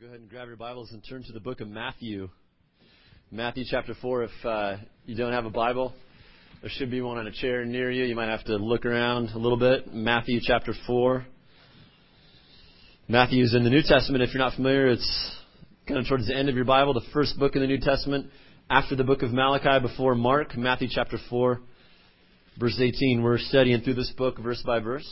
Go ahead and grab your Bibles and turn to the book of Matthew. Matthew chapter 4. If you don't have a Bible, there should be one on a chair near you. You might have to look around a little bit. Matthew chapter 4. Matthew's in the New Testament. If you're not familiar, it's kind of towards the end of your Bible, the first book in the New Testament, after the book of Malachi, before Mark. Matthew chapter 4, verse 18. We're studying through this book verse by verse.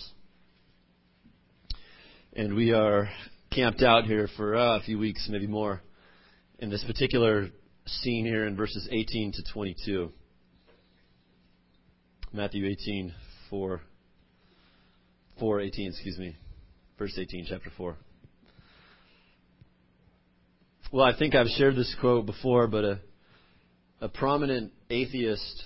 And we are camped out here for a few weeks, maybe more, in this particular scene here in verses 18 to 22. Matthew 18, 4:18, verse 18, chapter 4. Well, I think I've shared this quote before, but a prominent atheist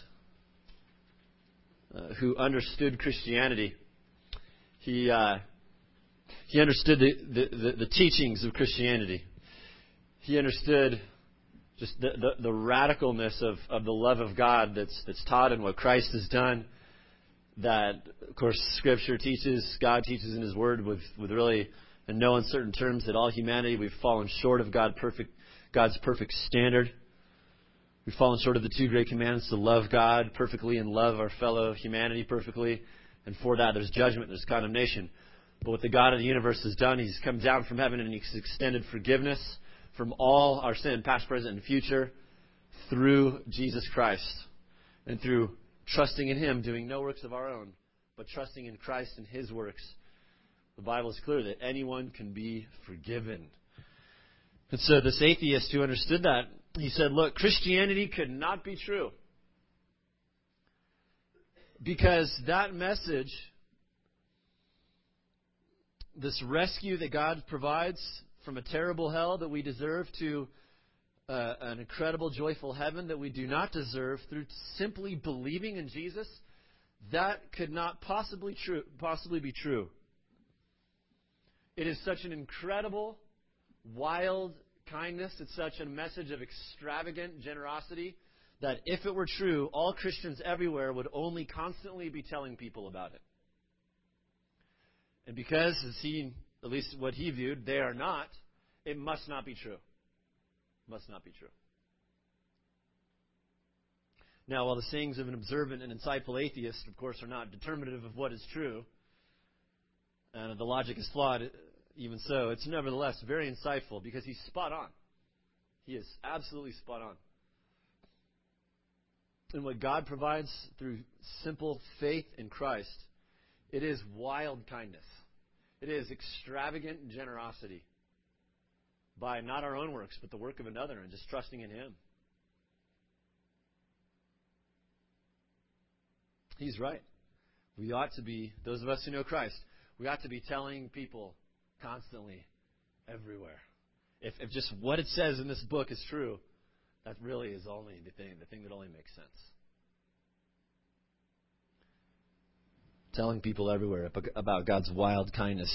who understood Christianity, he understood the teachings of Christianity. He understood just the radicalness of the love of God that's taught and what Christ has done. That, of course, Scripture teaches, God teaches in His Word with really, in no uncertain terms, that all humanity, we've fallen short of God's perfect standard. We've fallen short of the two great commandments to love God perfectly and love our fellow humanity perfectly. And for that, there's judgment, there's condemnation. But what the God of the universe has done, He's come down from heaven and He's extended forgiveness from all our sin, past, present, and future, through Jesus Christ. And through trusting in Him, doing no works of our own, but trusting in Christ and His works. The Bible is clear that anyone can be forgiven. And so this atheist who understood that, he said, look, Christianity could not be true. Because that message, this rescue that God provides from a terrible hell that we deserve to an incredible, joyful heaven that we do not deserve through simply believing in Jesus, that could not possibly be true. It is such an incredible, wild kindness. It's such a message of extravagant generosity that if it were true, all Christians everywhere would only constantly be telling people about it. And because, as at least what he viewed, they are not, it must not be true. Must not be true. Now, while the sayings of an observant and insightful atheist, of course, are not determinative of what is true, and the logic is flawed, even so, it's nevertheless very insightful because he's spot on. He is absolutely spot on. And what God provides through simple faith in Christ, it is wild kindness. It is extravagant generosity by not our own works, but the work of another and just trusting in Him. He's right. We ought to be, those of us who know Christ, we ought to be telling people constantly, everywhere. If just what it says in this book is true, that really is only the thing that only makes sense. Telling people everywhere about God's wild kindness.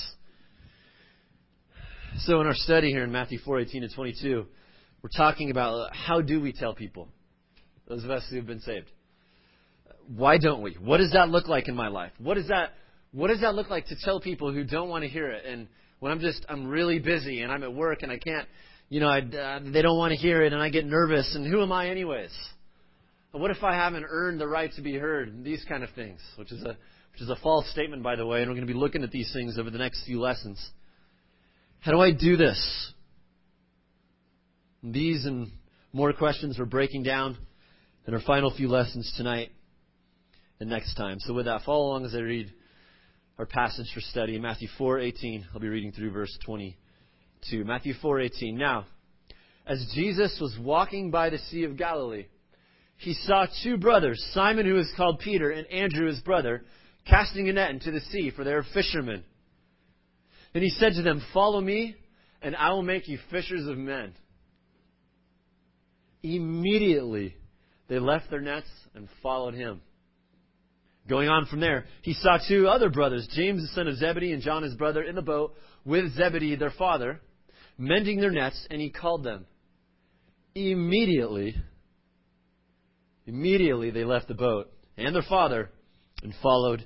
So in our study here in Matthew 4:18 to 22, we're talking about how do we tell people, those of us who have been saved. Why don't we? What does that look like in my life? What does that look like to tell people who don't want to hear it? And when I'm really busy and I'm at work and I can't, they don't want to hear it and I get nervous and who am I anyways? What if I haven't earned the right to be heard? And these kind of things, which is a false statement, by the way, and we're going to be looking at these things over the next few lessons. How do I do this? These and more questions we're breaking down in our final few lessons tonight and next time. So with that, follow along as I read our passage for study, Matthew 4:18. I'll be reading through verse 22. Matthew 4:18. Now, as Jesus was walking by the Sea of Galilee, He saw two brothers, Simon, who is called Peter, and Andrew, his brother, casting a net into the sea, for they are fishermen. And He said to them, "Follow me, and I will make you fishers of men." Immediately they left their nets and followed Him. Going on from there, He saw two other brothers, James the son of Zebedee and John his brother, in the boat with Zebedee their father, mending their nets, and He called them. Immediately they left the boat and their father and followed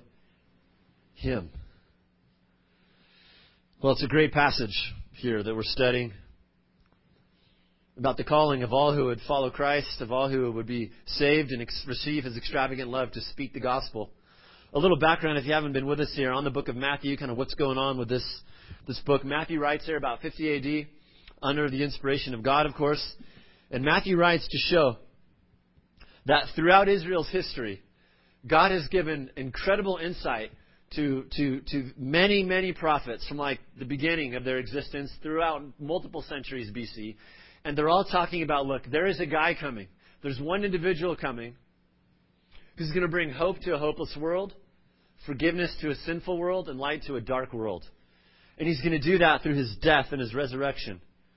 Him. Well, it's a great passage here that we're studying. about the calling of all who would follow Christ, of all who would be saved and receive His extravagant love to speak the gospel. A little background, if you haven't been with us here, on the book of Matthew, kind of what's going on with this book. Matthew writes here about 50 A.D., under the inspiration of God, of course. And Matthew writes to show that throughout Israel's history, God has given incredible insight to many, many prophets from like the beginning of their existence throughout multiple centuries BC. And they're all talking about, look, there is a guy coming. There's one individual coming who's going to bring hope to a hopeless world, forgiveness to a sinful world, and light to a dark world. And He's going to do that through His death and His resurrection.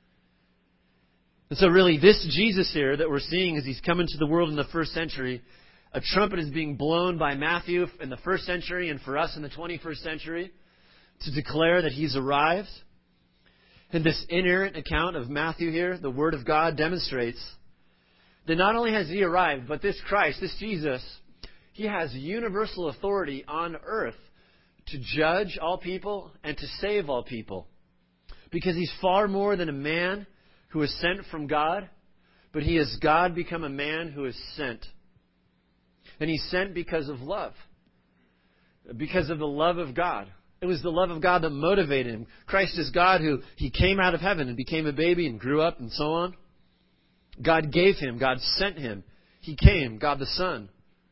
And so really, this Jesus here that we're seeing as He's come into the world in the first century, a trumpet is being blown by Matthew in the first century and for us in the 21st century to declare that He's arrived. And this inerrant account of Matthew here, the Word of God, demonstrates that not only has He arrived, but this Christ, this Jesus, He has universal authority on earth to judge all people and to save all people. Because He's far more than a man who is sent from God, but He is God become a man who is sent. And He's sent because of love. Because of the love of God. It was the love of God that motivated Him. Christ is God who He came out of heaven and became a baby and grew up and so on. God gave Him. God sent Him. He came, God the Son.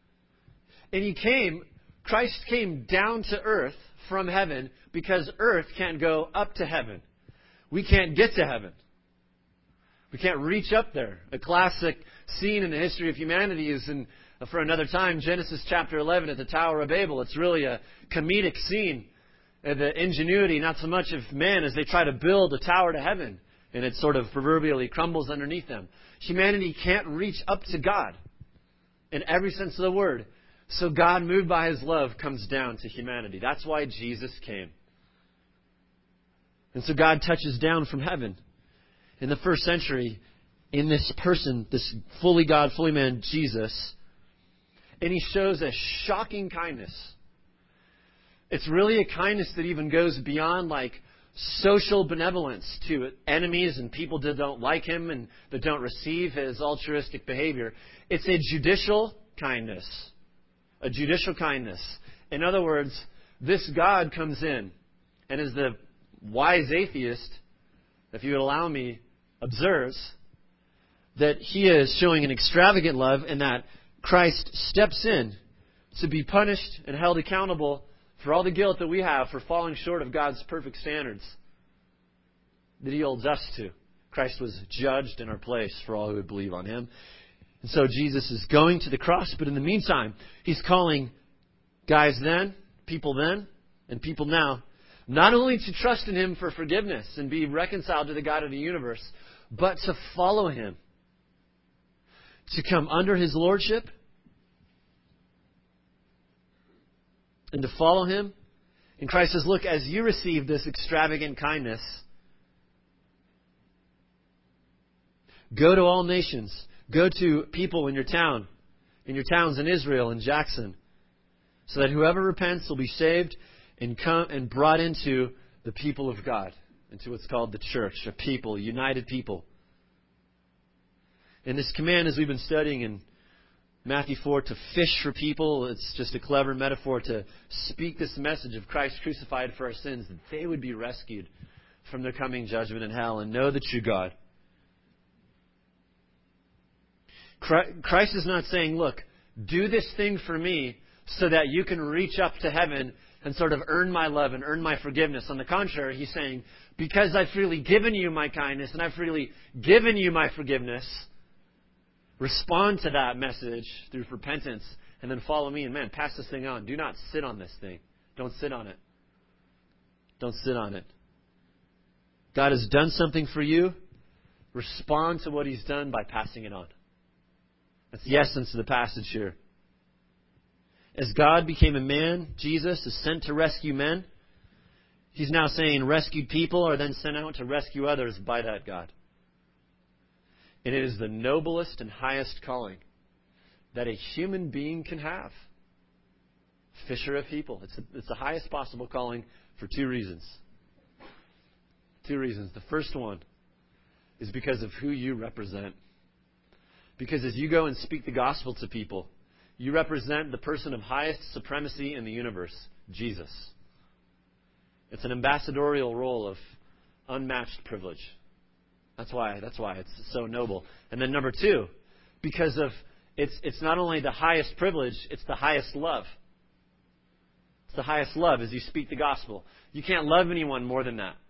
And Christ came down to earth from heaven because earth can't go up to heaven. We can't get to heaven. We can't reach up there. A classic scene in the history of humanity is for another time, Genesis chapter 11 at the Tower of Babel. It's really a comedic scene. The ingenuity, not so much of man, as they try to build a tower to heaven. And it sort of proverbially crumbles underneath them. Humanity can't reach up to God in every sense of the word. So God, moved by His love, comes down to humanity. That's why Jesus came. And so God touches down from heaven. In the first century, in this person, this fully God, fully man, Jesus, and He shows a shocking kindness. It's really a kindness that even goes beyond like social benevolence to enemies and people that don't like Him and that don't receive His altruistic behavior. It's a judicial kindness. A judicial kindness. In other words, this God comes in and as the wise atheist, if you would allow me, observes that He is showing an extravagant love and that Christ steps in to be punished and held accountable for all the guilt that we have for falling short of God's perfect standards that He holds us to. Christ was judged in our place for all who would believe on Him. And so Jesus is going to the cross, but in the meantime, He's calling guys then, people then, and people now, not only to trust in Him for forgiveness and be reconciled to the God of the universe, but to follow Him. To come under His lordship and to follow Him. And Christ says, look, as you receive this extravagant kindness, go to all nations. Go to people in your town, in your towns in Israel and Jackson, so that whoever repents will be saved and come and brought into the people of God, into what's called the church, a people, a united people. And this command, as we've been studying in Matthew 4, to fish for people, it's just a clever metaphor to speak this message of Christ crucified for our sins, that they would be rescued from their coming judgment in hell and know the true God. Christ is not saying, look, do this thing for me so that you can reach up to heaven and sort of earn my love and earn my forgiveness. On the contrary, He's saying, because I've freely given you my kindness and I've freely given you my forgiveness, respond to that message through repentance and then follow me. And man, pass this thing on. Do not sit on this thing. Don't sit on it. Don't sit on it. God has done something for you. Respond to what He's done by passing it on. That's the essence of the passage here. As God became a man, Jesus is sent to rescue men. He's now saying rescued people are then sent out to rescue others by that God. And it is the noblest and highest calling that a human being can have. Fisher of people. It's the highest possible calling for two reasons. Two reasons. The first one is because of who you represent. Because as you go and speak the gospel to people, you represent the person of highest supremacy in the universe, Jesus. It's an ambassadorial role of unmatched privilege. That's why it's so noble. And then number two, because of it's not only the highest privilege, it's the highest love. It's the highest love as you speak the gospel. You can't love anyone more than that.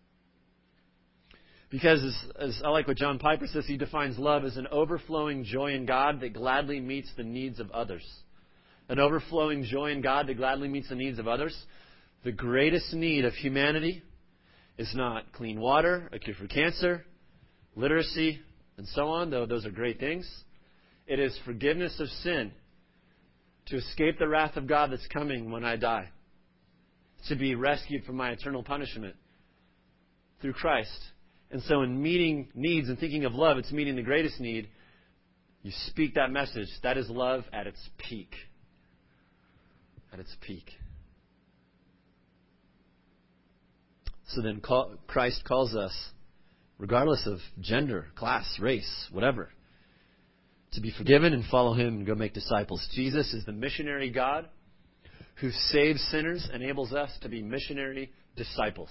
Because as I like what John Piper says, he defines love as an overflowing joy in God that gladly meets the needs of others. An overflowing joy in God that gladly meets the needs of others. The greatest need of humanity is not clean water, a cure for cancer, literacy, and so on, though those are great things. It is forgiveness of sin, to escape the wrath of God that's coming when I die, to be rescued from my eternal punishment through Christ. And so in meeting needs and thinking of love, it's meeting the greatest need. You speak that message. That is love at its peak. At its peak. So then Christ calls us, regardless of gender, class, race, whatever, to be forgiven and follow Him and go make disciples. Jesus is the missionary God who saves sinners, enables us to be missionary disciples.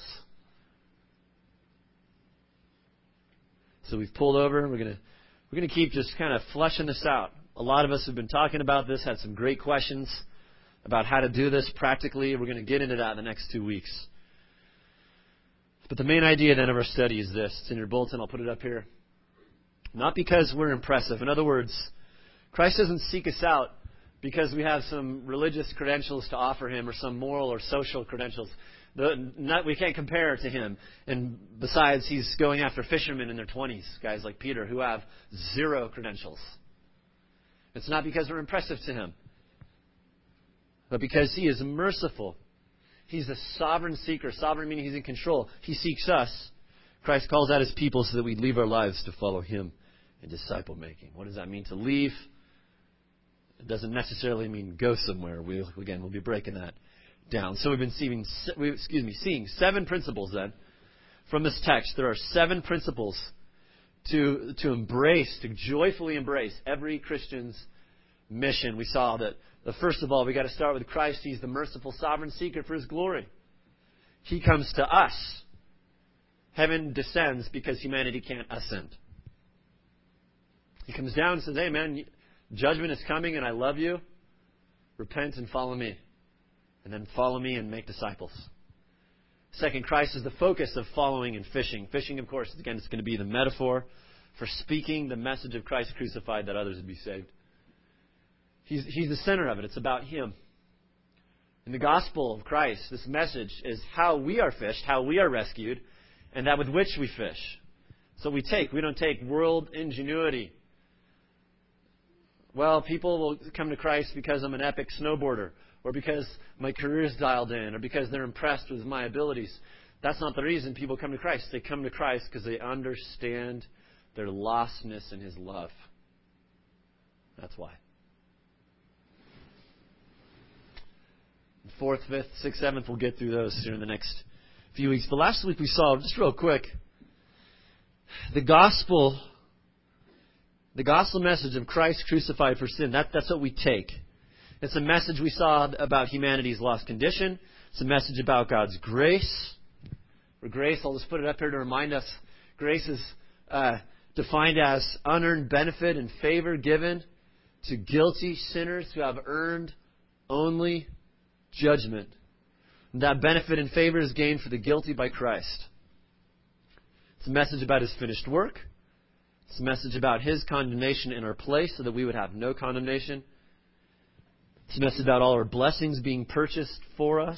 So we've pulled over. We're gonna keep just kind of fleshing this out. A lot of us have been talking about this, had some great questions about how to do this practically. We're going to get into that in the next 2 weeks. But the main idea then of our study is this. It's in your bulletin. I'll put it up here. Not because we're impressive. In other words, Christ doesn't seek us out because we have some religious credentials to offer Him or some moral or social credentials. We can't compare to Him. And besides, He's going after fishermen in their 20s, guys like Peter, who have zero credentials. It's not because we're impressive to Him, but because He is merciful. He's a sovereign seeker. Sovereign meaning He's in control. He seeks us. Christ calls out His people so that we leave our lives to follow Him in disciple making. What does that mean to leave? It doesn't necessarily mean go somewhere. We'll be breaking that down. So we've been seeing 7 principles then from this text. There are 7 principles to embrace, to joyfully embrace every Christian's mission. We saw that, first of all, we got to start with Christ. He's the merciful sovereign seeker for His glory. He comes to us. Heaven descends because humanity can't ascend. He comes down and says, hey man, judgment is coming and I love you. Repent and follow me. And then follow me and make disciples. Second, Christ is the focus of following and fishing. Fishing, of course, again, it's going to be the metaphor for speaking the message of Christ crucified that others would be saved. He's the center of it. It's about Him. In the gospel of Christ, this message is how we are fished, how we are rescued, and that with which we fish. So we don't take world ingenuity. Well, people will come to Christ because I'm an epic snowboarder, or because my career is dialed in, or because they're impressed with my abilities. That's not the reason people come to Christ. They come to Christ because they understand their lostness in His love. That's why. 4th, 5th, 6th, 7th, we'll get through those here in the next few weeks. But last week we saw, just real quick, the gospel message of Christ crucified for sin. That's what we take. It's a message we saw about humanity's lost condition. It's a message about God's grace. For grace, I'll just put it up here to remind us, grace is defined as unearned benefit and favor given to guilty sinners who have earned only judgment. And that benefit and favor is gained for the guilty by Christ. It's a message about His finished work. It's a message about His condemnation in our place so that we would have no condemnation. It's a message about all our blessings being purchased for us.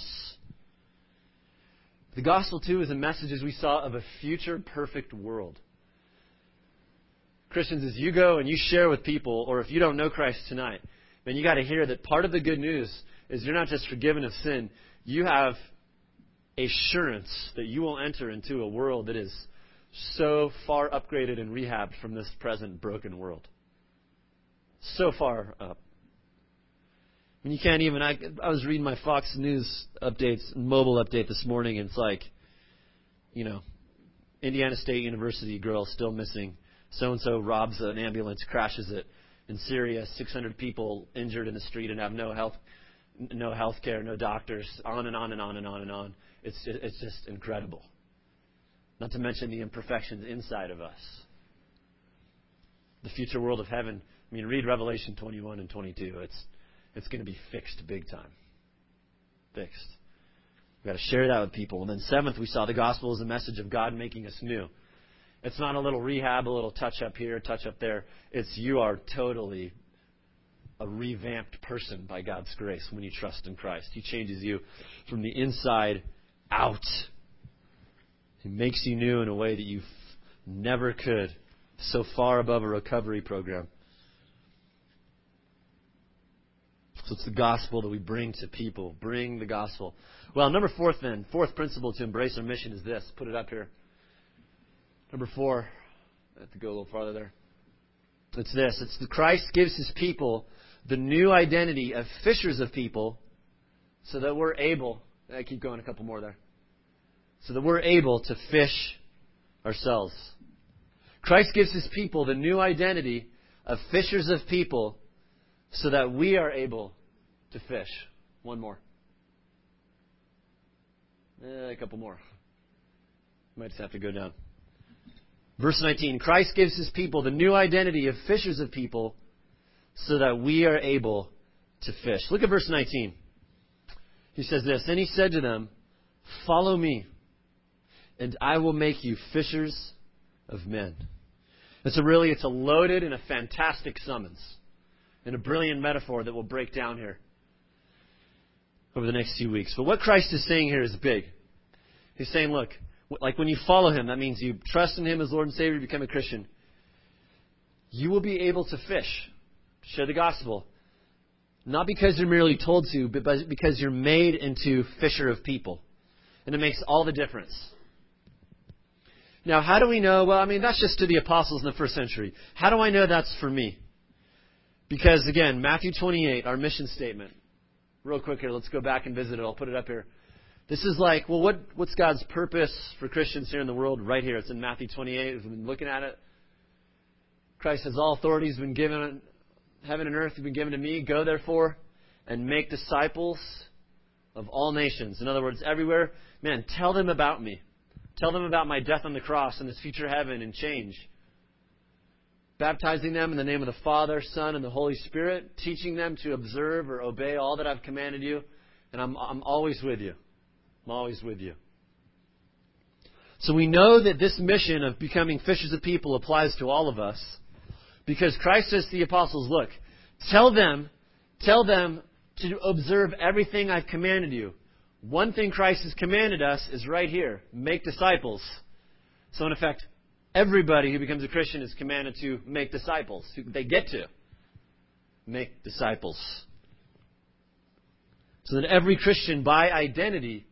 The gospel, too, is a message, as we saw, of a future perfect world. Christians, as you go and you share with people, or if you don't know Christ tonight, then you got to hear that part of the good news is you're not just forgiven of sin. You have assurance that you will enter into a world that is so far upgraded and rehabbed from this present broken world. So far up. I mean, you can't even... I was reading my Fox News updates, mobile update this morning, and it's like, Indiana State University girl still missing. So-and-so robs an ambulance, crashes it. In Syria, 600 people injured in the street and have no health care, no doctors, on and on and on and on and on. It's just incredible. Not to mention the imperfections inside of us. The future world of heaven. I mean, read Revelation 21 and 22. It's going to be fixed big time. Fixed. We've got to share that with people. And then seventh, we saw the gospel as a message of God making us new. It's not a little rehab, a little touch up here, touch up there. It's you are totally a revamped person by God's grace when you trust in Christ. He changes you from the inside out. He makes you new in a way that you never could. So far above a recovery program. So it's the gospel that we bring to people. Bring the gospel. Well, number fourth principle to embrace our mission is this. Put it up here. Number 4. I have to go a little farther there. It's this. It's that Christ gives His people the new identity of fishers of people so that we're able, I keep going a couple more there, so that we're able to fish ourselves. Christ gives His people the new identity of fishers of people so that we are able to fish. One more. A couple more. Might just have to go down. Verse 19. Christ gives His people the new identity of fishers of people so that we are able to fish. Look at verse 19. He says this. Then He said to them, "Follow me, and I will make you fishers of men." And so really it's a loaded and a fantastic summons and a brilliant metaphor that we'll break down here over the next few weeks. But what Christ is saying here is big. He's saying, look, like when you follow Him, that means you trust in Him as Lord and Savior, become a Christian. You will be able to fish, share the gospel. Not because you're merely told to, but because you're made into fisher of people. And it makes all the difference. Now, how do we know? Well, I mean, that's just to the apostles in the first century. How do I know that's for me? Because, again, Matthew 28, our mission statement. Real quick here, let's go back and visit it. I'll put it up here. This is like, well, what's God's purpose for Christians here in the world? Right here. It's in Matthew 28. We've been looking at it. Christ says, all authority has been given, heaven and earth have been given to me. Go, therefore, and make disciples of all nations. In other words, everywhere. Man, tell them about me. Tell them about my death on the cross and this future heaven and change. Baptizing them in the name of the Father, Son, and the Holy Spirit. Teaching them to observe or obey all that I've commanded you. And I'm always with you. I'm always with you. So we know that this mission of becoming fishers of people applies to all of us. Because Christ says to the apostles, look, tell them to observe everything I've commanded you. One thing Christ has commanded us is right here. Make disciples. So in effect, everybody who becomes a Christian is commanded to make disciples. They get to make disciples. So that every Christian, by identity,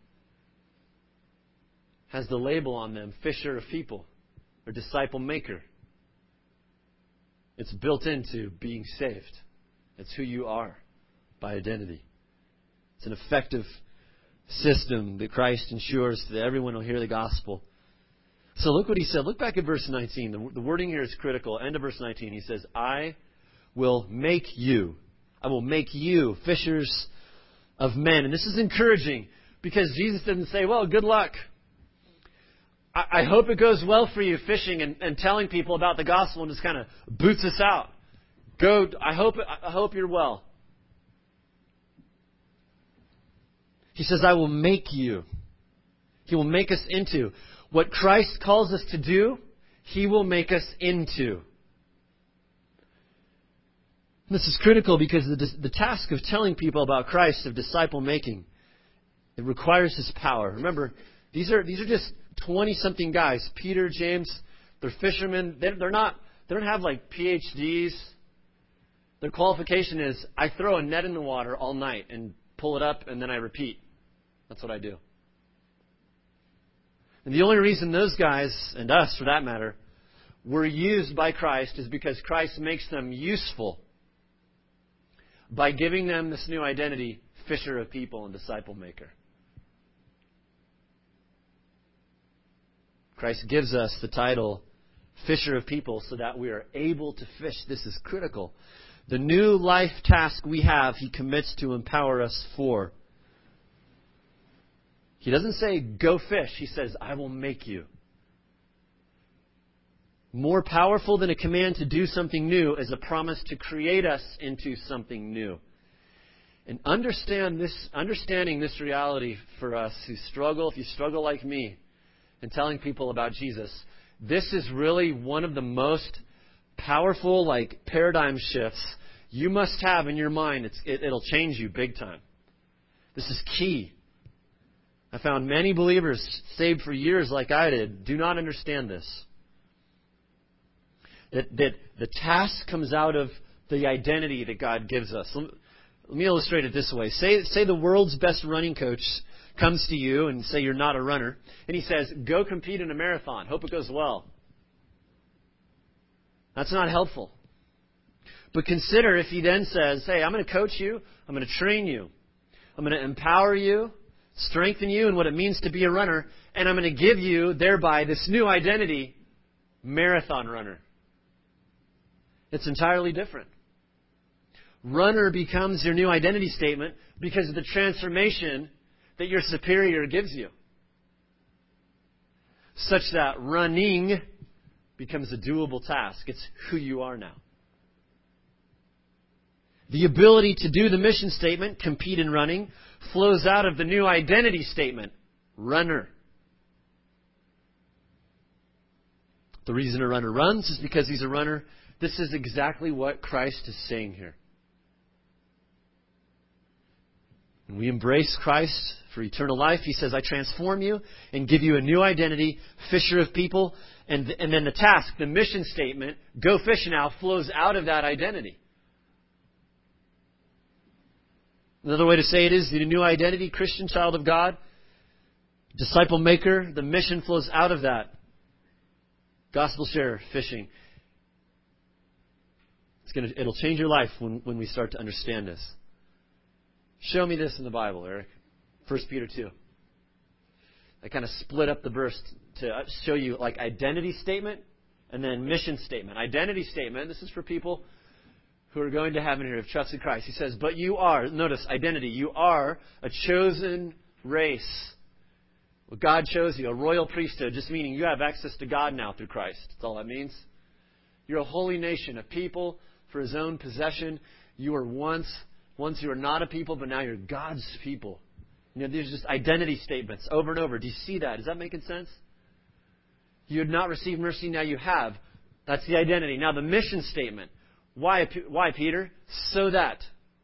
has the label on them, fisher of people, or disciple maker. It's built into being saved. It's who you are by identity. It's an effective system that Christ ensures that everyone will hear the gospel. So look what He said. Look back at verse 19. The wording here is critical. End of verse 19. He says, I will make you fishers of men. And this is encouraging because Jesus didn't say, well, good luck. I hope it goes well for you fishing and telling people about the gospel and just kind of boots us out. Go. I hope you're well. He says, I will make you. He will make us into. What Christ calls us to do, He will make us into. This is critical because the task of telling people about Christ, of disciple making, it requires His power. Remember, these are just 20-something guys. Peter, James, they're fishermen. They don't have like PhDs. Their qualification is, I throw a net in the water all night and pull it up and then I repeat. That's what I do. And the only reason those guys, and us for that matter, were used by Christ is because Christ makes them useful by giving them this new identity, fisher of people and disciple maker. Christ gives us the title fisher of people so that we are able to fish. This is critical. The new life task we have, He commits to empower us for. He doesn't say, go fish. He says, I will make you. More powerful than a command to do something new is a promise to create us into something new. And understanding this reality for us who struggle, if you struggle like me, in telling people about Jesus, this is really one of the most powerful paradigm shifts you must have in your mind. It'll change you big time. This is key. I found many believers saved for years like I did do not understand this. That the task comes out of the identity that God gives us. Let me illustrate it this way. Say the world's best running coach comes to you and say you're not a runner, and he says, go compete in a marathon. Hope it goes well. That's not helpful. But consider if he then says, hey, I'm going to coach you, I'm going to train you, I'm going to empower you, strengthen you in what it means to be a runner, and I'm going to give you, thereby, this new identity, marathon runner. It's entirely different. Runner becomes your new identity statement because of the transformation that your superior gives you. Such that running becomes a doable task. It's who you are now. The ability to do the mission statement, compete in running, flows out of the new identity statement, runner. The reason a runner runs is because he's a runner. This is exactly what Christ is saying here. When we embrace Christ for eternal life, He says, I transform you and give you a new identity, fisher of people. And then the task, the mission statement, go fish now, flows out of that identity. Another way to say it is the new identity, Christian child of God, disciple maker, the mission flows out of that. Gospel share, fishing. It'll change your life when we start to understand this. Show me this in the Bible, Eric. 1 Peter 2. I kind of split up the verse to show you identity statement and then mission statement. Identity statement, this is for people who are going to heaven here, have trusted Christ. He says, but you are, notice identity, you are a chosen race. Well, God chose you, a royal priesthood, just meaning you have access to God now through Christ. That's all that means. You're a holy nation, a people for His own possession. You were once you were not a people, but now you're God's people. These are just identity statements over and over. Do you see that? Is that making sense? You had not received mercy, now you have. That's the identity. Now the mission statement. Why, Peter? So that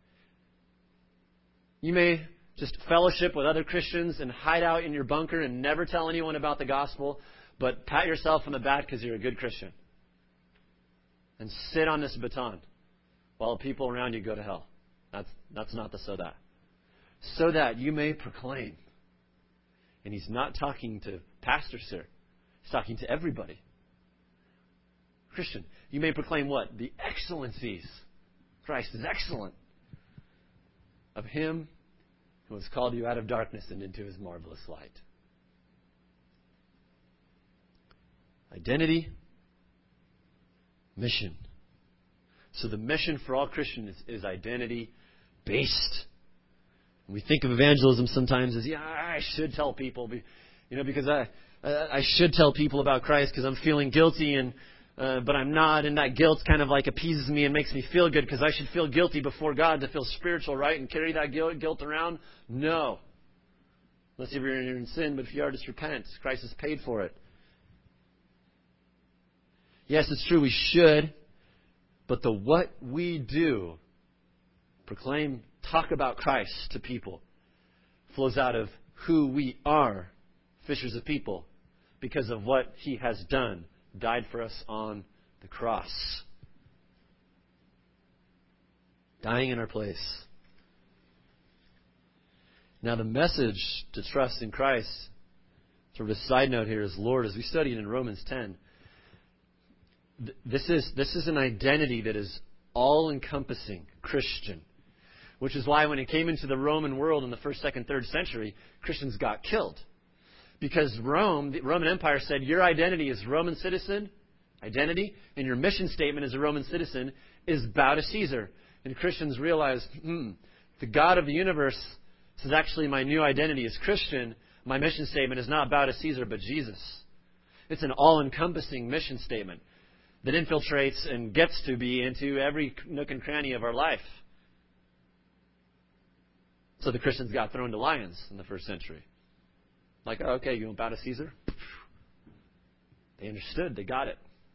you may just fellowship with other Christians and hide out in your bunker and never tell anyone about the gospel, but pat yourself on the back because you're a good Christian. And sit on this baton while people around you go to hell. That's not the so that. So that you may proclaim. And He's not talking to pastors here. He's talking to everybody. Christian, you may proclaim what? The excellencies. Christ is excellent. Of Him who has called you out of darkness and into His marvelous light. Identity. Mission. So the mission for all Christians is identity-based. We think of evangelism sometimes as, I should tell people, because I should tell people about Christ because I'm feeling guilty, but I'm not, and that guilt kind of appeases me and makes me feel good because I should feel guilty before God to feel spiritual, right, and carry that guilt around. No. Unless you're in sin, but if you are, just repent. Christ has paid for it. Yes, it's true, we should. But the what we do, proclaim, talk about Christ to people, flows out of who we are, fishers of people, because of what He has done, died for us on the cross. Dying in our place. Now the message to trust in Christ, sort of a side note here, is Lord, as we studied in Romans 10, this is an identity that is all-encompassing Christian, which is why when it came into the Roman world in the 1st, 2nd, 3rd century, Christians got killed Because Rome, the Roman Empire said your identity as Roman citizen, identity, and your mission statement as a Roman citizen is bow to Caesar. And Christians realized, the God of the universe is actually my new identity as Christian. My mission statement is not bow to Caesar, but Jesus. It's an all-encompassing mission statement that infiltrates and gets to be into every nook and cranny of our life. So the Christians got thrown to lions in the first century. Like, oh, okay, you won't bow to Caesar? They understood. They got it.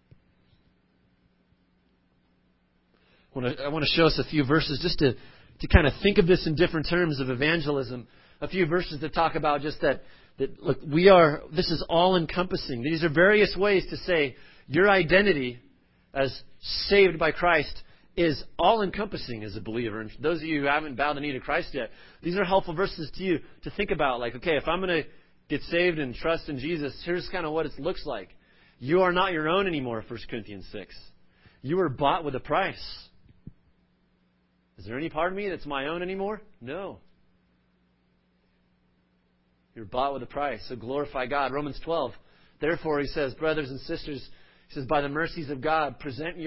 I want to show us a few verses just to kind of think of this in different terms of evangelism. A few verses that talk about just that look, this is all-encompassing. These are various ways to say your identity as saved by Christ is all-encompassing as a believer. And for those of you who haven't bowed the knee to Christ yet, these are helpful verses to you to think about. Like, okay, if I'm going to get saved and trust in Jesus, here's kind of what it looks like. You are not your own anymore, 1 Corinthians 6. You were bought with a price. Is there any part of me that's my own anymore? No. You're bought with a price, so glorify God. Romans 12. Therefore, he says, brothers and sisters, he says, by the mercies of God, present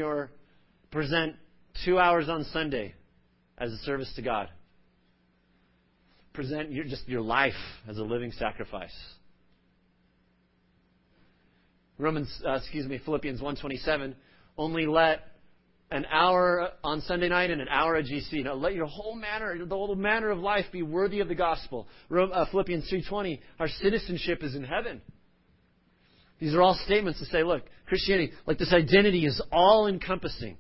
2 hours on Sunday as a service to God. Present your life as a living sacrifice. Philippians 1:27. Only let an hour on Sunday night and an hour at GC. Now let the whole manner of life be worthy of the gospel. Philippians 3:20. Our citizenship is in heaven. These are all statements to say, look, Christianity, like this identity is all encompassing.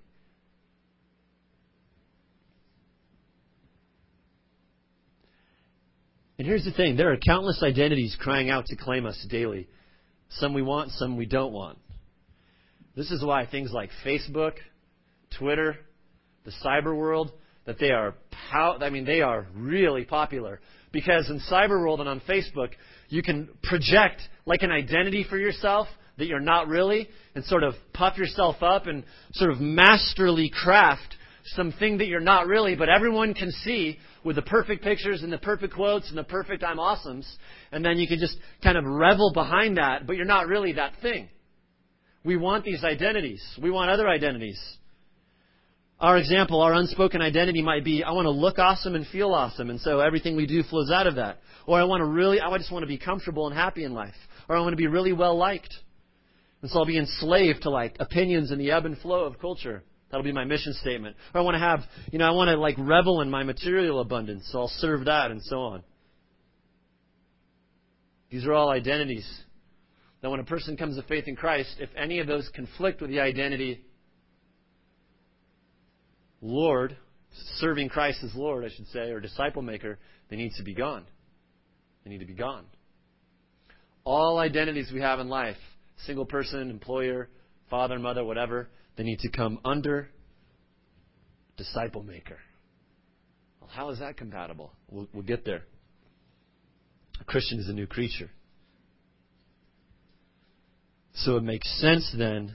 And here's the thing. There are countless identities crying out to claim us daily. Some we want, some we don't want. This is why things like Facebook, Twitter, the cyber world, that they are really popular. Because in cyber world and on Facebook, you can project like an identity for yourself that you're not really, and sort of puff yourself up and sort of masterly craft something that you're not really, but everyone can see with the perfect pictures and the perfect quotes and the perfect I'm awesomes, and then you can just kind of revel behind that, but you're not really that thing. We want these identities. We want other identities. Our example, our unspoken identity might be, I want to look awesome and feel awesome, and so everything we do flows out of that. Or I just want to be comfortable and happy in life. Or I want to be really well liked. And so I'll be enslaved to like opinions and the ebb and flow of culture. That'll be my mission statement. Or I want to revel in my material abundance, so I'll serve that and so on. These are all identities that when a person comes to faith in Christ, if any of those conflict with the identity Lord, serving Christ as Lord, I should say, or disciple maker, they need to be gone. They need to be gone. All identities we have in life, single person, employer, father, mother, whatever, they need to come under disciple maker. Well, how is that compatible? We'll get there. A Christian is a new creature. So it makes sense then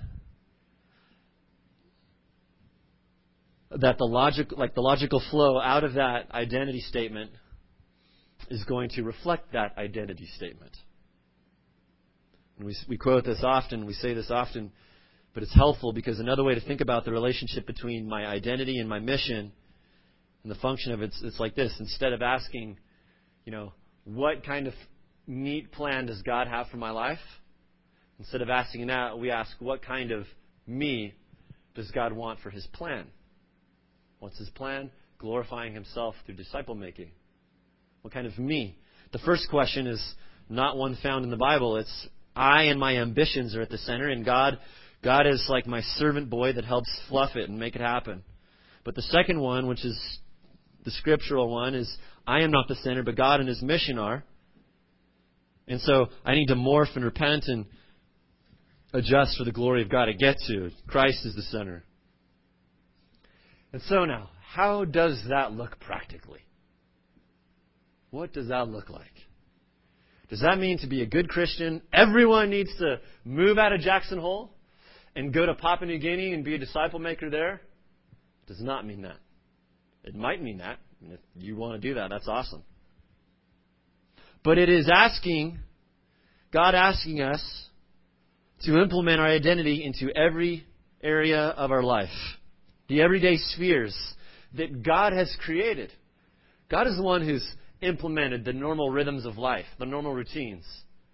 that the logical flow out of that identity statement is going to reflect that identity statement. And we quote this often, we say this often, but it's helpful because another way to think about the relationship between my identity and my mission and the function of it's like this. Instead of asking, what kind of neat plan does God have for my life? Instead of asking that, we ask, what kind of me does God want for His plan? What's His plan? Glorifying Himself through disciple making. What kind of me? The first question is not one found in the Bible. It's I and my ambitions are at the center, and God is like my servant boy that helps fluff it and make it happen. But the second one, which is the scriptural one, is I am not the center, but God and His mission are. And so I need to morph and repent and adjust for the glory of God to get to. Christ is the center. And so now, how does that look practically? What does that look like? Does that mean to be a good Christian, everyone needs to move out of Jackson Hole and go to Papua New Guinea and be a disciple maker there? It does not mean that. It might mean that. And if you want to do that, that's awesome. But it is asking God asking us to implement our identity into every area of our life. The everyday spheres that God has created. God is the one who's implemented the normal rhythms of life, the normal routines.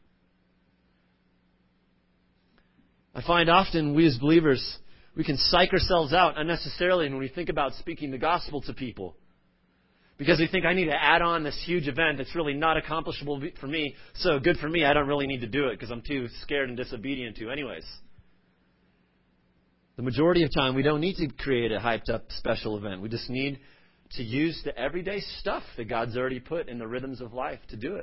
I find often we as believers, we can psych ourselves out unnecessarily when we think about speaking the gospel to people. Because we think, I need to add on this huge event that's really not accomplishable for me, so good for me, I don't really need to do it because I'm too scared and disobedient to anyways. The majority of time, we don't need to create a hyped up special event. We just need to use the everyday stuff that God's already put in the rhythms of life to do it.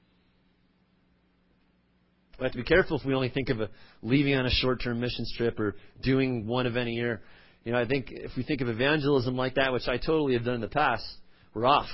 We have to be careful if we only think of leaving on a short-term missions trip or doing one event a year. I think if we think of evangelism like that, which I totally have done in the past, we're off.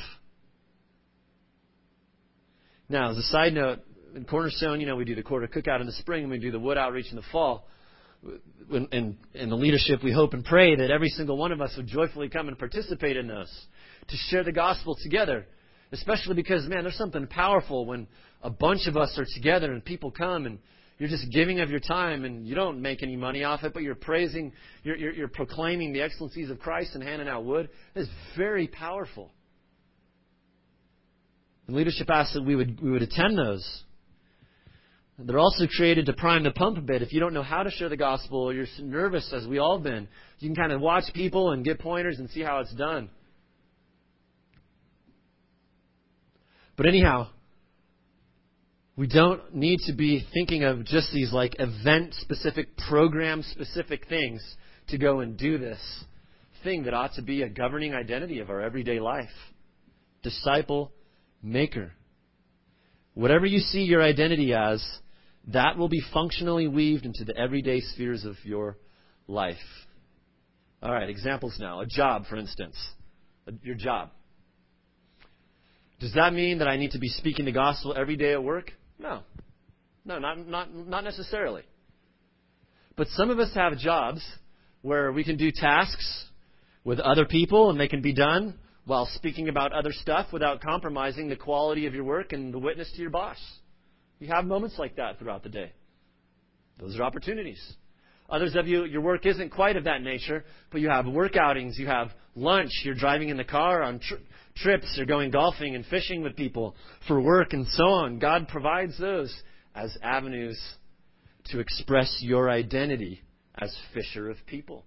Now, as a side note, in Cornerstone, we do the quarter cookout in the spring and we do the wood outreach in the fall. In the leadership, we hope and pray that every single one of us would joyfully come and participate in those to share the gospel together. Especially because, man, there's something powerful when a bunch of us are together and people come and you're just giving of your time and you don't make any money off it, but you're praising, you're proclaiming the excellencies of Christ and handing out wood. It's very powerful. The leadership asked that we would attend those. They're also created to prime the pump a bit. If you don't know how to share the gospel or you're nervous, as we all have been, you can kind of watch people and get pointers and see how it's done. But anyhow, we don't need to be thinking of just these like event-specific, program-specific things to go and do this thing that ought to be a governing identity of our everyday life. Disciple maker. Whatever you see your identity as, that will be functionally weaved into the everyday spheres of your life. All right, examples now. A job, for instance. Your job. Does that mean that I need to be speaking the gospel every day at work? No. No, not necessarily. But some of us have jobs where we can do tasks with other people and they can be done while speaking about other stuff without compromising the quality of your work and the witness to your boss. You have moments like that throughout the day. Those are opportunities. Others of you, your work isn't quite of that nature, but you have work outings, you have lunch, you're driving in the car on trips, you're going golfing and fishing with people for work and so on. God provides those as avenues to express your identity as fisher of people.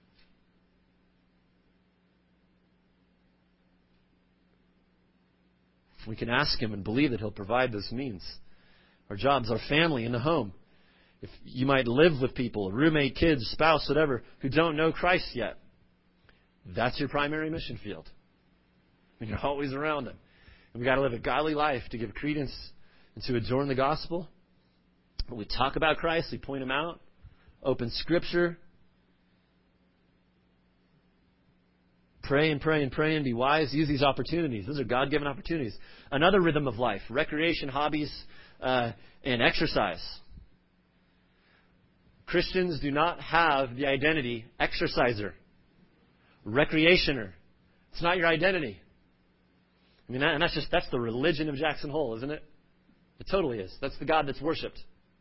We can ask Him and believe that He'll provide those means. Our jobs, our family in the home. If you might live with people, roommate, kids, spouse, whatever, who don't know Christ yet, that's your primary mission field. And you're always around them. And we've got to live a godly life to give credence and to adorn the gospel. When we talk about Christ, we point Him out, open Scripture, pray and pray and pray and be wise. Use these opportunities. Those are God-given opportunities. Another rhythm of life, recreation, hobbies, and exercise. Christians do not have the identity exerciser, recreationer. It's not your identity. I mean, and that's the religion of Jackson Hole, isn't it? It totally is. That's the God that's worshipped.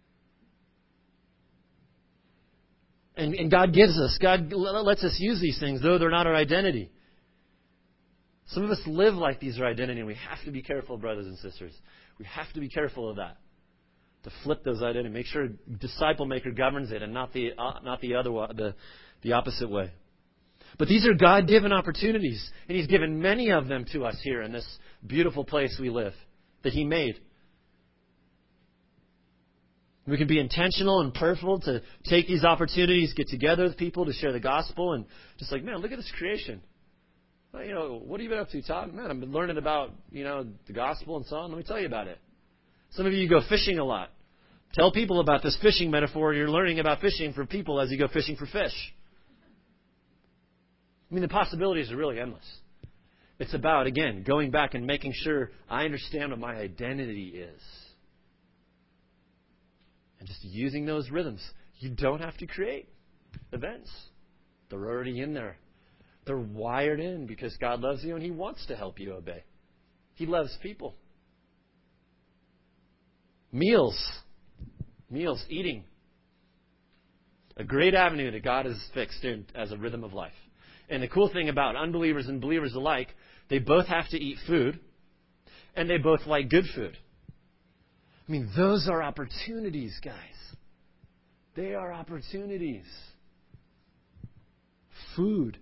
And God lets us use these things, though they're not our identity. Some of us live like these are identity, and we have to be careful, brothers and sisters. We have to be careful of that. To flip those identities, make sure disciple maker governs it, and not the opposite way. But these are God-given opportunities, and He's given many of them to us here in this beautiful place we live that He made. We can be intentional and prayerful to take these opportunities, get together with people to share the gospel, and just like, man, look at this creation. Well, what have you been up to, Todd? Man, I've been learning about, the gospel and so on. Let me tell you about it. Some of you go fishing a lot. Tell people about this fishing metaphor. You're learning about fishing for people as you go fishing for fish. I mean, the possibilities are really endless. It's about, again, going back and making sure I understand what my identity is. And just using those rhythms. You don't have to create events. They're already in there. They're wired in because God loves you and He wants to help you obey. He loves people. Meals. Meals, eating. A great avenue that God has fixed in as a rhythm of life. And the cool thing about unbelievers and believers alike, they both have to eat food, and they both like good food. I mean, those are opportunities, guys. They are opportunities. Food.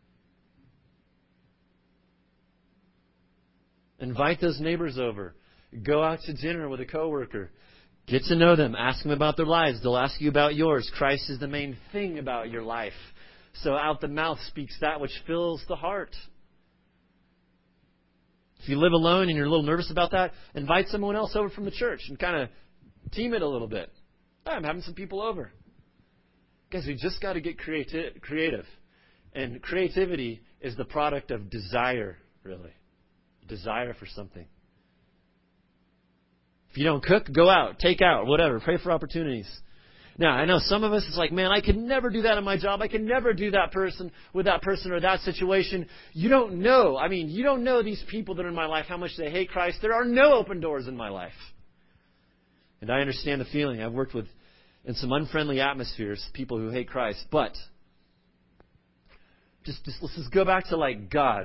Invite those neighbors over. Go out to dinner with a coworker. Get to know them. Ask them about their lives. They'll ask you about yours. Christ is the main thing about your life. So out the mouth speaks that which fills the heart. If you live alone and you're a little nervous about that, invite someone else over from the church and kind of team it a little bit. I'm having some people over. Guys, we just got to get creative. And creativity is the product of desire, really. Desire for something. If you don't cook, go out, take out, whatever. Pray for opportunities. Now, I know some of us, it's like, man, I could never do that in my job. I could never do that with that person or that situation. You don't know. I mean, you don't know these people that are in my life, how much they hate Christ. There are no open doors in my life. And I understand the feeling. I've worked with, in some unfriendly atmospheres, people who hate Christ. But, let's just go back to like God.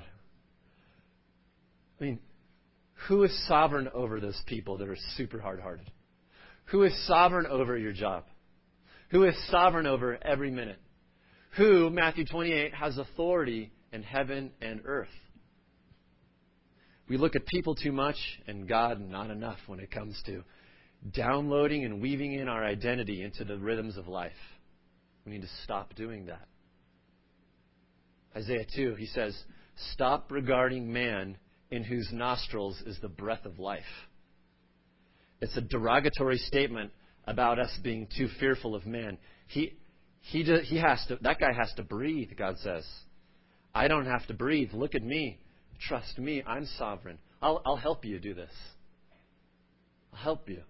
I mean, who is sovereign over those people that are super hard-hearted? Who is sovereign over your job? Who is sovereign over every minute? Who, Matthew 28, has authority in heaven and earth? We look at people too much and God not enough when it comes to downloading and weaving in our identity into the rhythms of life. We need to stop doing that. Isaiah 2, he says, stop regarding man in whose nostrils is the breath of life. It's a derogatory statement about us being too fearful of man. That guy has to breathe, God says. I don't have to breathe. Look at me. Trust me. I'm sovereign. I'll help you do this. I'll help you.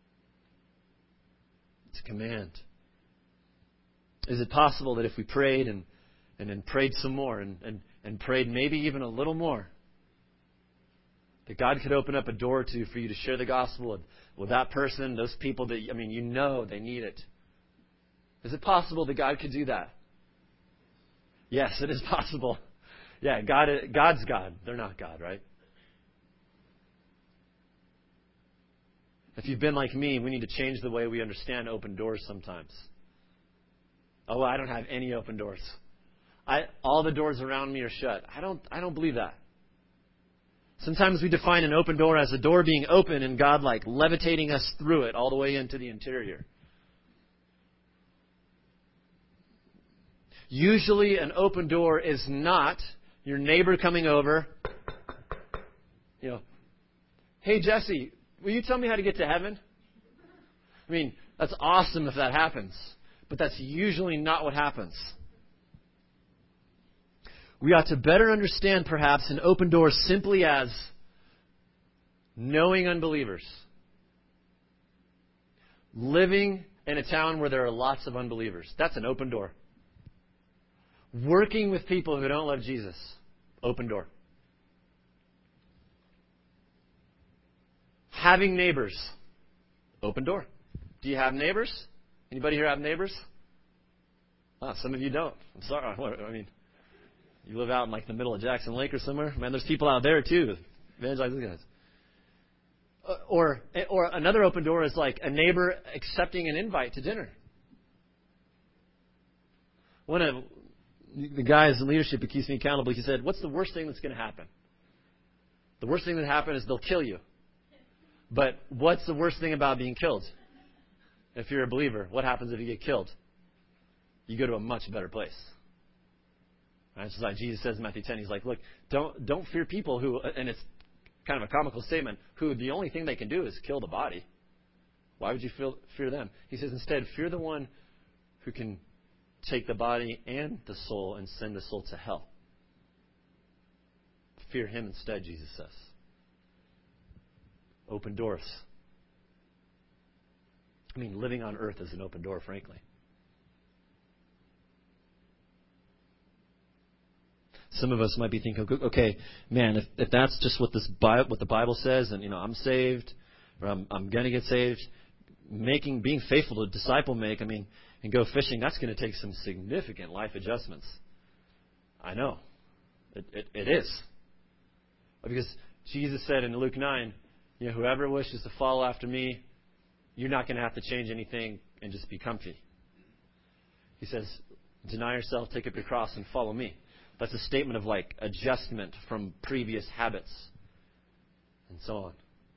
It's a command. Is it possible that if we prayed and then prayed some more and prayed maybe even a little more, that God could open up a door or two for you to share the gospel with that person, those people that, I mean, you know they need it. Is it possible that God could do that? Yes, it is possible. Yeah, God's God. They're not God, right? If you've been like me, we need to change the way we understand open doors sometimes. Oh, well, I don't have any open doors. All the doors around me are shut. I don't believe that. Sometimes we define an open door as a door being open and God like levitating us through it all the way into the interior. Usually an open door is not your neighbor coming over, hey Jesse, will you tell me how to get to heaven? I mean, that's awesome if that happens, but that's usually not what happens. We ought to better understand, perhaps, an open door simply as knowing unbelievers. Living in a town where there are lots of unbelievers. That's an open door. Working with people who don't love Jesus. Open door. Having neighbors. Open door. Do you have neighbors? Anybody here have neighbors? Some of you don't. I'm sorry. You live out in like the middle of Jackson Lake or somewhere. Man, there's people out there too. Evangelize these guys. Or another open door is like a neighbor accepting an invite to dinner. One of the guys in leadership who keeps me accountable, he said, what's the worst thing that's going to happen? The worst thing that happen is they'll kill you. But what's the worst thing about being killed? If you're a believer, what happens if you get killed? You go to a much better place. Right? It's like Jesus says in Matthew 10, he's like, look, don't fear people who, and it's kind of a comical statement, who the only thing they can do is kill the body. Why would you fear them? He says instead, fear the one who can take the body and the soul and send the soul to hell. Fear him instead, Jesus says. Open doors. Living on earth is an open door, frankly. Some of us might be thinking, okay, man, if that's just what the Bible says, and I'm saved, or I'm going to get saved, being faithful to disciple make, and go fishing, that's going to take some significant life adjustments. I know. It is. Because Jesus said in Luke 9, whoever wishes to follow after me, you're not going to have to change anything and just be comfy. He says, deny yourself, take up your cross, and follow me. That's a statement of adjustment from previous habits and so on.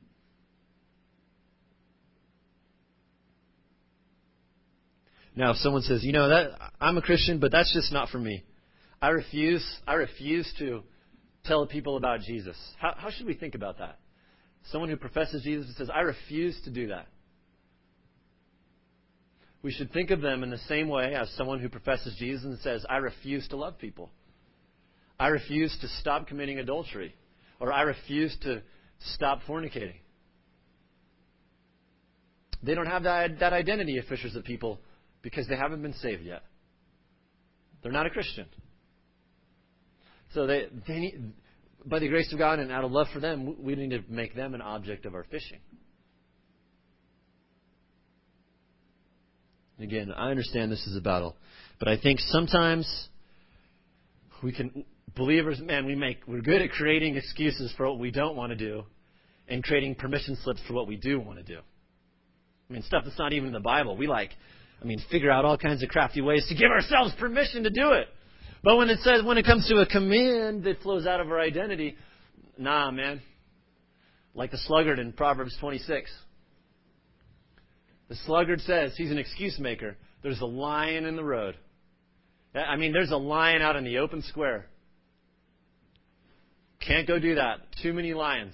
Now, if someone says, that I'm a Christian, but that's just not for me. I refuse to tell people about Jesus. How should we think about that? Someone who professes Jesus and says, I refuse to do that. We should think of them in the same way as someone who professes Jesus and says, I refuse to love people. I refuse to stop committing adultery. Or I refuse to stop fornicating. They don't have that identity of fishers of people because they haven't been saved yet. They're not a Christian. So they need, by the grace of God and out of love for them, we need to make them an object of our fishing. Again, I understand this is a battle, but I think sometimes believers, we're good at creating excuses for what we don't want to do and creating permission slips for what we do want to do. Stuff that's not even in the Bible. We figure out all kinds of crafty ways to give ourselves permission to do it. But when it comes to a command that flows out of our identity, nah, man. Like the sluggard in Proverbs 26. The sluggard says he's an excuse maker. There's a lion in the road. There's a lion out in the open square. Can't go do that. Too many lions.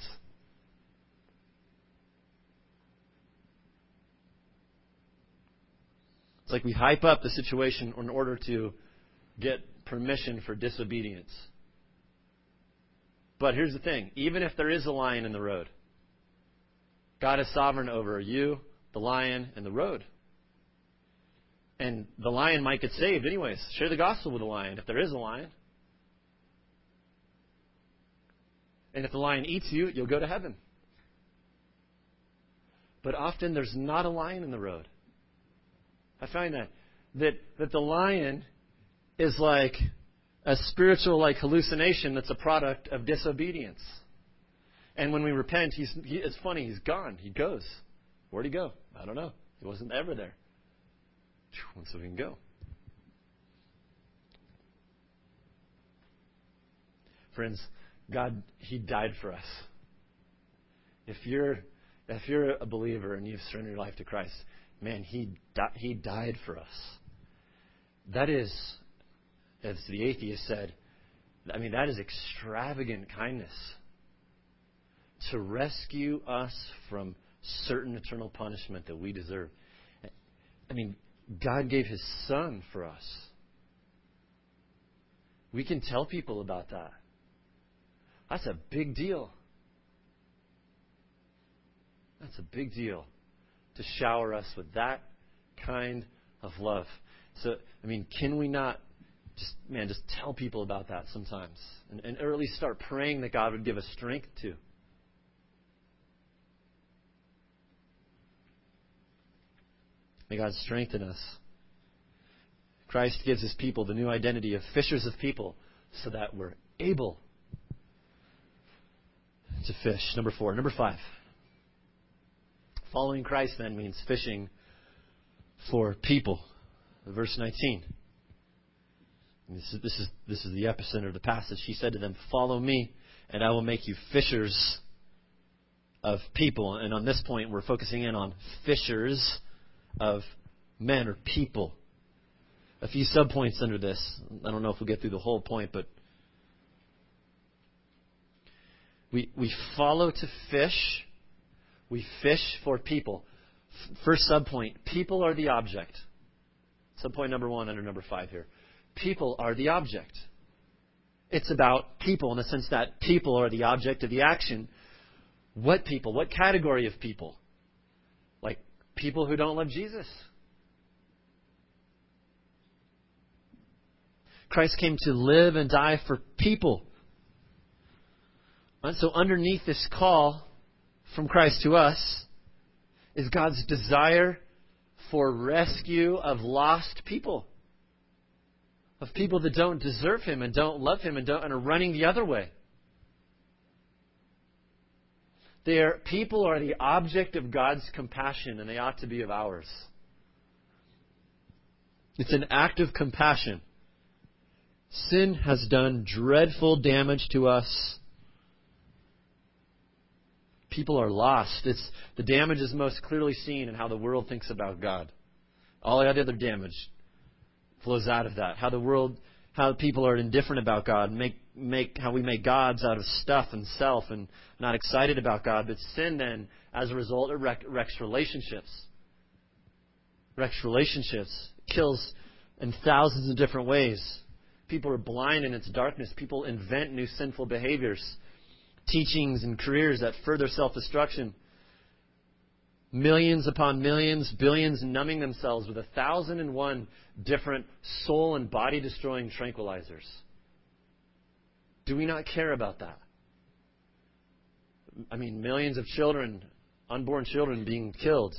It's like we hype up the situation in order to get permission for disobedience. But here's the thing. Even if there is a lion in the road, God is sovereign over you, the lion, and the road. And the lion might get saved anyways. Share the gospel with the lion if there is a lion. And if the lion eats you, you'll go to heaven. But often there's not a lion in the road. I find that the lion is like a spiritual hallucination that's a product of disobedience. And when we repent, it's funny, he's gone. He goes. Where'd he go? I don't know. He wasn't ever there. So we can go. Friends, God, He died for us. If you're a believer and you've surrendered your life to Christ, man, He died for us. That is, as the atheist said, that is extravagant kindness. To rescue us from certain eternal punishment that we deserve. God gave His Son for us. We can tell people about that. That's a big deal. That's a big deal to shower us with that kind of love. So, can we not just tell people about that sometimes? Or at least start praying that God would give us strength to. May God strengthen us. Christ gives His people the new identity of fishers of people so that we're able to fish. Number 4. Number 5. Following Christ then means fishing for people. Verse 19. This is the epicenter of the passage. He said to them, "Follow me, and I will make you fishers of people." And on this point, we're focusing in on fishers of men or people. A few subpoints under this. I don't know if we'll get through the whole point, but we follow to fish. We fish for people. First subpoint, people are the object. Subpoint number 1 under number 5 here. People are the object. It's about people in the sense that people are the object of the action. What people? What category of people? Like people who don't love Jesus. Christ came to live and die for people. And so underneath this call from Christ to us is God's desire for rescue of lost people. Of people that don't deserve Him and don't love Him and are running the other way. People are the object of God's compassion, and they ought to be of ours. It's an act of compassion. Sin has done dreadful damage to us. People are lost. The damage is most clearly seen in how the world thinks about God. All the other damage flows out of that. How people are indifferent about God, how we make gods out of stuff and self and not excited about God. But sin then, as a result, it wrecks relationships. Kills in thousands of different ways. People are blind in its darkness. People invent new sinful behaviors, teachings and careers that further self-destruction. Millions upon millions, billions numbing themselves with 1,001 different soul and body destroying tranquilizers. Do we not care about that? I mean, millions of children, unborn children being killed.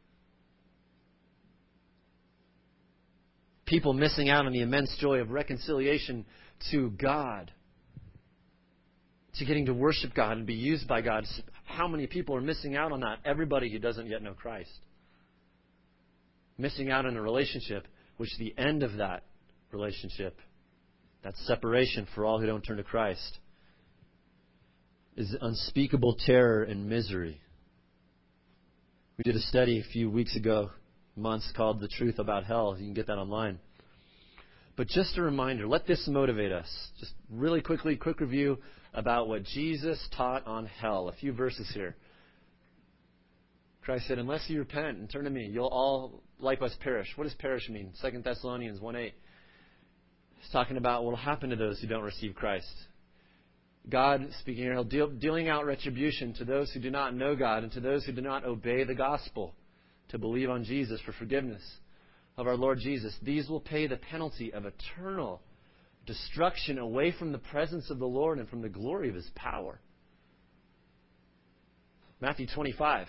People missing out on the immense joy of reconciliation to God. To getting to worship God and be used by God. How many people are missing out on that? Everybody who doesn't yet know Christ. Missing out on a relationship, which the end of that relationship, that separation for all who don't turn to Christ, is unspeakable terror and misery. We did a study a few weeks ago, months, called The Truth About Hell. You can get that online. But just a reminder, let this motivate us. Just really quickly, quick review about what Jesus taught on hell. A few verses here. Christ said, unless you repent and turn to me, you'll all likewise perish. What does perish mean? 2 Thessalonians 1:8. It's talking about what will happen to those who don't receive Christ. God, speaking here, dealing out retribution to those who do not know God and to those who do not obey the gospel, to believe on Jesus for forgiveness of our Lord Jesus. These will pay the penalty of eternal destruction away from the presence of the Lord and from the glory of His power. Matthew 25.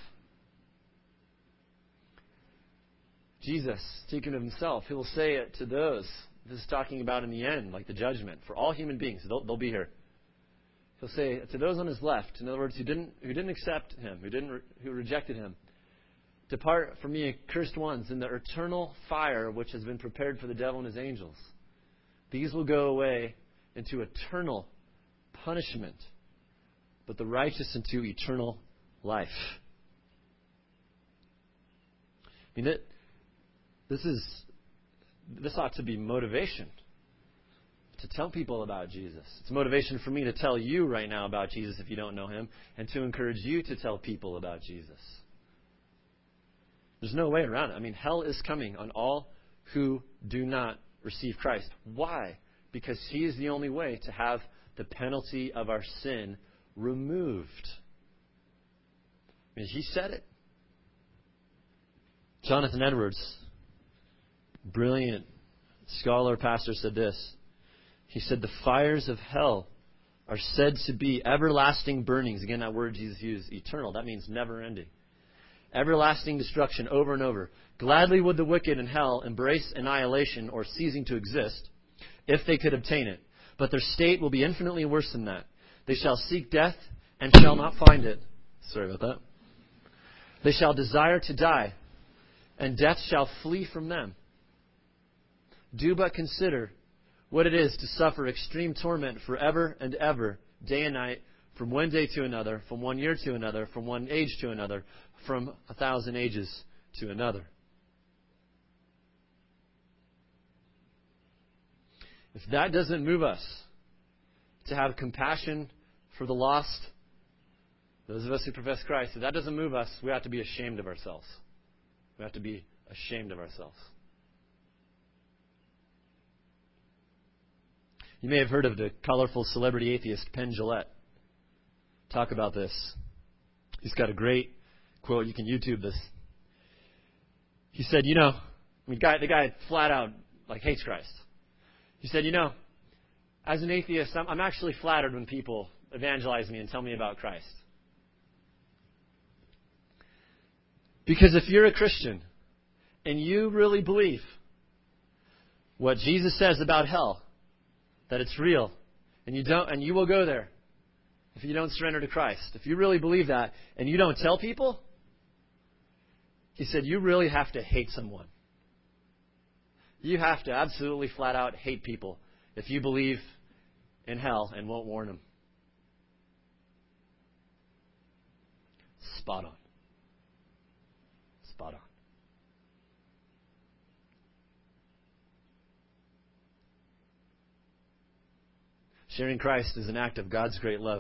Jesus, speaking of Himself, He will say it to those, this is talking about in the end, like the judgment, for all human beings, they'll be here. He'll say to those on His left, in other words, who didn't accept Him, who rejected Him, depart from me, accursed ones, in the eternal fire which has been prepared for the devil and his angels. These will go away into eternal punishment, but the righteous into eternal life. I mean, this ought to be motivation to tell people about Jesus. It's motivation for me to tell you right now about Jesus if you don't know Him, and to encourage you to tell people about Jesus. There's no way around it. I mean, hell is coming on all who do not receive Christ. Why? Because He is the only way to have the penalty of our sin removed. I mean, He said it. Jonathan Edwards, brilliant scholar, pastor, said this. He said, the fires of hell are said to be everlasting burnings. Again, that word Jesus used, eternal. That means never ending. Everlasting destruction over and over. Gladly would the wicked in hell embrace annihilation or ceasing to exist if they could obtain it. But their state will be infinitely worse than that. They shall seek death and shall not find it. Sorry about that. They shall desire to die, and death shall flee from them. Do but consider what it is to suffer extreme torment forever and ever, day and night, from one day to another, from 1 year to another, from one age to another, from 1,000 ages to another. If that doesn't move us to have compassion for the lost, those of us who profess Christ, if that doesn't move us, we have to be ashamed of ourselves. We have to be ashamed of ourselves. You may have heard of the colorful celebrity atheist Penn Jillette. Talk about this. He's got a great quote. You can YouTube this. He said, the guy flat out hates Christ. He said, as an atheist, I'm actually flattered when people evangelize me and tell me about Christ. Because if you're a Christian and you really believe what Jesus says about hell, that it's real, and you will go there if you don't surrender to Christ. If you really believe that and you don't tell people, he said you really have to hate someone. You have to absolutely flat out hate people if you believe in hell and won't warn them. Spot on. Spot on. Sharing Christ is an act of God's great love.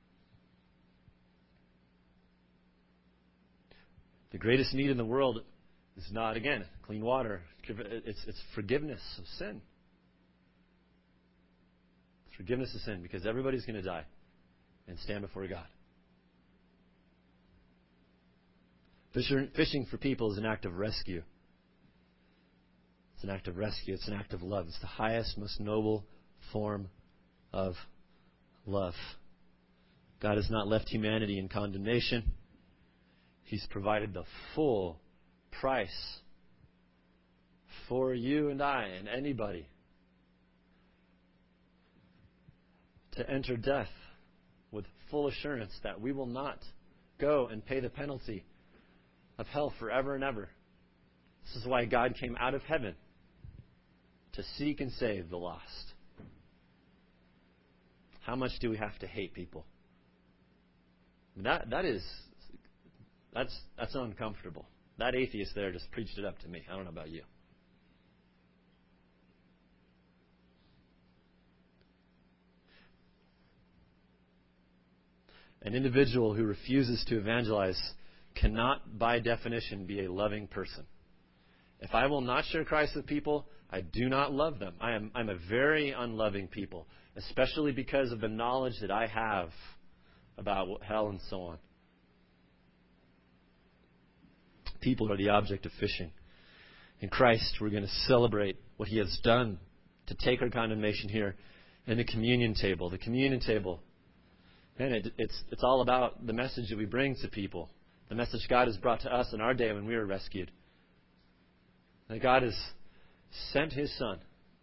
The greatest need in the world is not, again, clean water. It's forgiveness of sin. It's forgiveness of sin, because everybody's going to die and stand before God. Fishing for people is an act of rescue. It's an act of rescue. It's an act of love. It's the highest, most noble form of love. God has not left humanity in condemnation. He's provided the full price for you and I and anybody to enter death with full assurance that we will not go and pay the penalty of hell forever and ever. This is why God came out of heaven, to seek and save the lost. How much do we have to hate people? That's uncomfortable. That atheist there just preached it up to me. I don't know about you. An individual who refuses to evangelize cannot, by definition, be a loving person. If I will not share Christ with people, I do not love them. I'm a very unloving people, especially because of the knowledge that I have about hell and so on. People are the object of fishing. In Christ, we're going to celebrate what He has done to take our condemnation here in the communion table. The communion table, and it's all about the message that we bring to people. The message God has brought to us in our day when we were rescued. That God has sent His Son.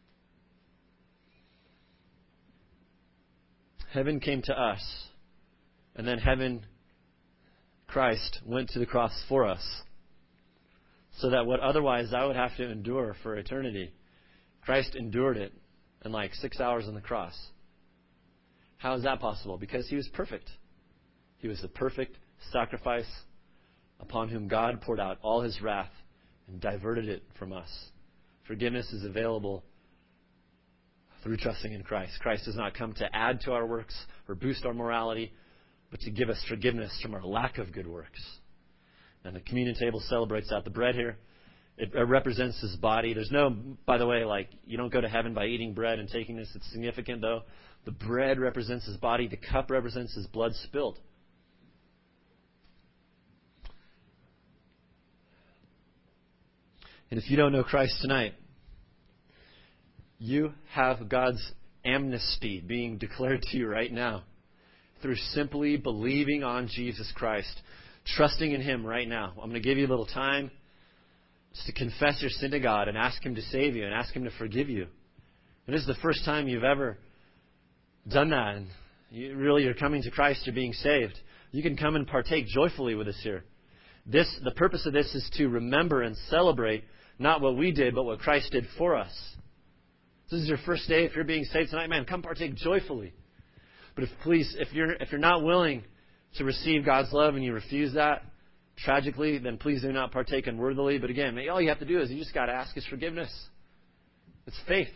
Heaven came to us, and then heaven, Christ, went to the cross for us. So that what otherwise I would have to endure for eternity, Christ endured it in like 6 hours on the cross. How is that possible? Because He was perfect. He was the perfect sacrifice upon whom God poured out all His wrath and diverted it from us. Forgiveness is available through trusting in Christ. Christ does not come to add to our works or boost our morality, but to give us forgiveness from our lack of good works. And the communion table celebrates that. The bread here, it represents His body. There's no, by the way, like, you don't go to heaven by eating bread and taking this. It's significant, though. The bread represents His body. The cup represents His blood spilled. And if you don't know Christ tonight, you have God's amnesty being declared to you right now through simply believing on Jesus Christ, trusting in Him right now. I'm going to give you a little time just to confess your sin to God and ask Him to save you and ask Him to forgive you. And this is the first time you've ever done that, and you're coming to Christ, you're being saved. You can come and partake joyfully with us here. The purpose of this is to remember and celebrate not what we did, but what Christ did for us. This is your first day. If you're being saved tonight, man, come partake joyfully. But if you're not willing to receive God's love and you refuse that, tragically, then please do not partake unworthily. But again, all you have to do is you just got to ask His forgiveness. It's faith.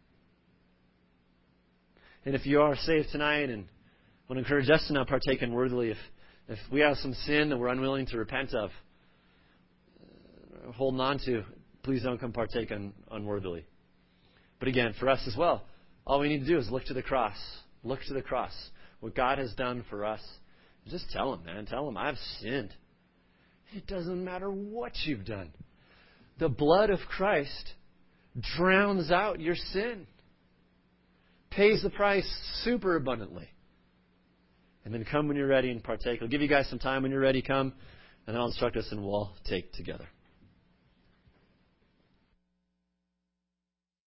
And if you are saved tonight and want to encourage us to not partake unworthily, if we have some sin that we're unwilling to repent of, holding on to, please don't come partake unworthily. But again, for us as well, all we need to do is look to the cross. Look to the cross. What God has done for us. Just tell Him, man. Tell Him, I've sinned. It doesn't matter what you've done. The blood of Christ drowns out your sin. Pays the price super abundantly. And then come when you're ready and partake. I'll give you guys some time when you're ready. Come. and then I'll instruct us and we'll take together.